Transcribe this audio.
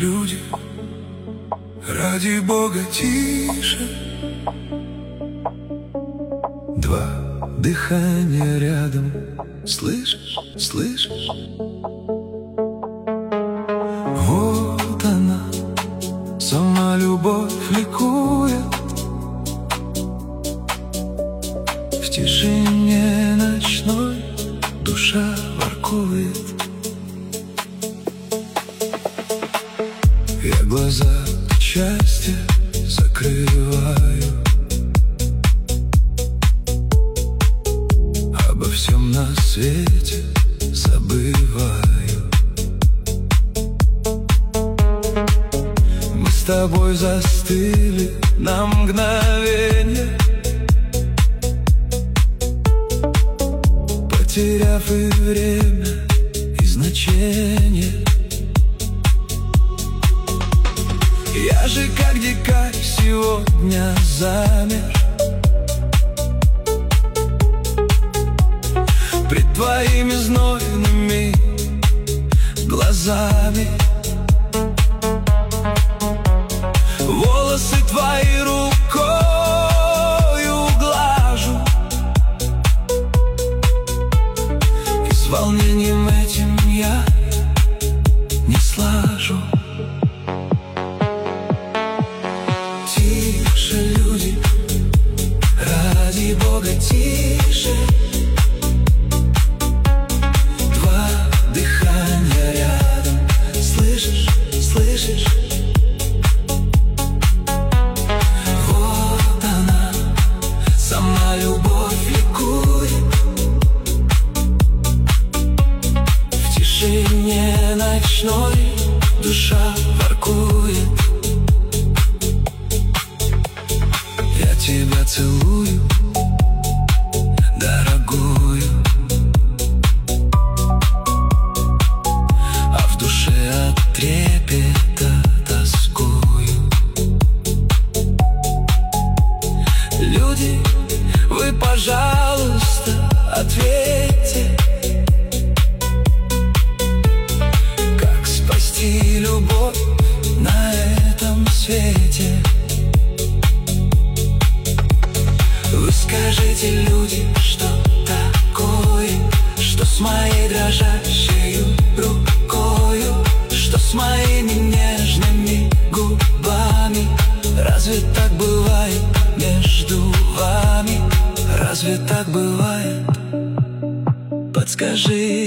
люди, ради Бога, тише. Два дыхания рядом, слышишь, слышишь? Вот она, сама любовь ликует. В тишине ночной душа воркует. Я глаза от счастья закрываю, обо всем на свете забываю. Мы с тобой застыли на мгновенье, потеряв и время, и значение. Я же как дикарь сегодня замер пред твоими знойными глазами. Волосы твои рукою глажу, и с волнением этим я не слажу. Тише, люди, ради Бога, тише. Два дыхания рядом, слышишь, слышишь? Вот она, сама любовь ликует. В тишине ночной душа воркует. Я тебя целую, дорогую, а в душе от трепета тоскую. Люди, вы, пожалуйста, ответьте, как спасти любовь на этом свете. Вы скажите, люди, что такое, что с моей дрожащей рукою, что с моими нежными губами. Разве так бывает между вами? Разве так бывает? Подскажи.